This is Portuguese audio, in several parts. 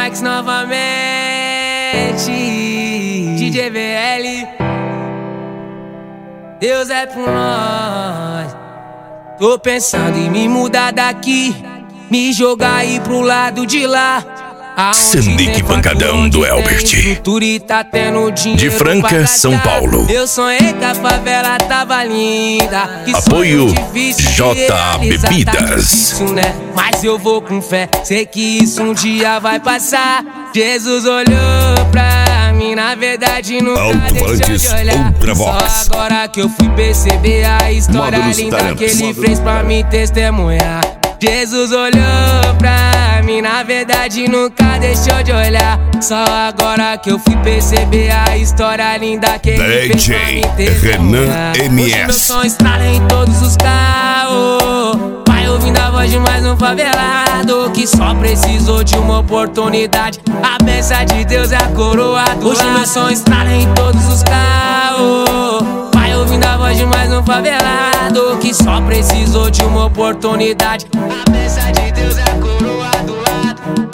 Max novamente, DJ VL, Deus é por nós. Tô pensando em me mudar daqui, me jogar aí pro lado de lá. Sandique Pancadão do Elbert, de Franca, São Paulo. Eu sonhei que a favela tava linda. Apoio JA Bebidas. Mas eu vou com fé, sei que isso um dia vai passar. Jesus olhou pra mim, na verdade nunca deixou de olhar. Só agora que eu fui perceber a história linda que ele fez pra me testemunhar. Jesus olhou pra mim, na verdade nunca deixou de olhar. Só agora que eu fui perceber a história linda que ele fez pra me testemunhar. Renan MS. Hoje meu som estrala em todos os carros. Vai ouvindo a voz de mais um favelado que só precisou de uma oportunidade. A bênção de Deus é a coroa do lado. Hoje meu som estrala em todos os carros. Vai ouvindo a voz de mais um favelado que só precisou de uma oportunidade. A bênção de Deus é a coroa do lado.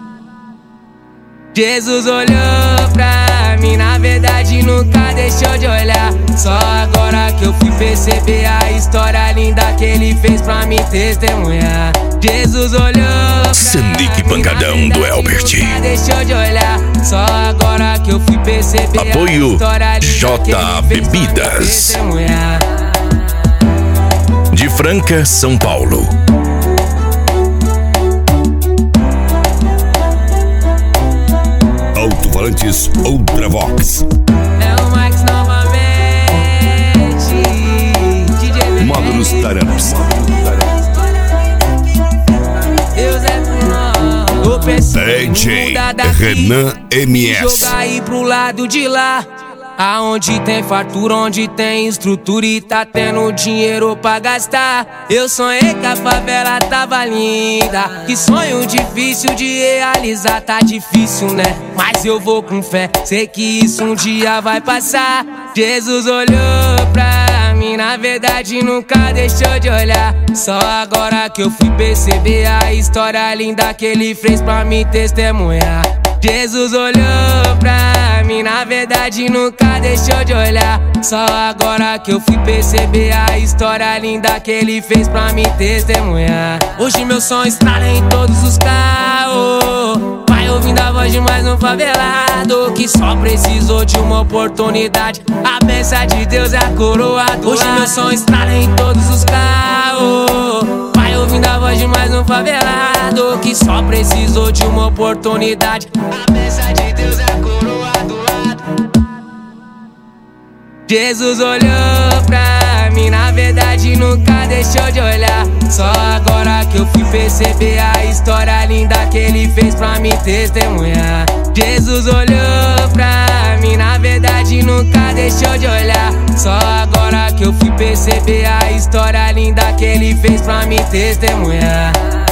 Jesus olhou pra mim, na verdade nunca deixou de olhar. Só agora que eu fui perceber a história linda que ele fez pra me testemunhar. Jesus olhou Sandique Pancadão do Elbert, nunca deixou de olhar. Só agora que eu fui perceber apoio a história linda que JA ele fez pra me Bebidas, testemunhar. de Franca, São Paulo. Alto-falantes Ultravox. É o Max novamente, DJ Módulos Taranas. Deus é por nós. Tô pensando em DJ mudar daqui, Renan MS. jogar aí pro lado de lá. Aonde tem fartura, onde tem estrutura e tá tendo dinheiro pra gastar. Eu sonhei que a favela tava linda. Que sonho difícil de realizar, tá difícil, né? Mas eu vou com fé, sei que isso um dia vai passar. Jesus olhou pra mim, na verdade nunca deixou de olhar. Só agora que eu fui perceber a história linda que ele fez pra me testemunhar. Jesus olhou pra mim, na verdade nunca deixou de olhar. Só agora que eu fui perceber a história linda que ele fez pra me testemunhar. Hoje meu som estrala em todos os carros. Vai ouvindo a voz de mais um favelado que só precisou de uma oportunidade. A bênção de Deus é a coroa do lado. Hoje meu som estrala em todos os carros. Vai ouvindo a voz de mais um favelado que só precisou de uma oportunidade. A bênção de Deus é a coroa do lado. Jesus olhou pra mim, na verdade nunca deixou de olhar. Só agora que eu fui perceber a história linda que ele fez pra me testemunhar. Jesus olhou pra mim, na verdade nunca deixou de olhar. Só agora que eu fui perceber a história linda que ele fez pra me testemunhar.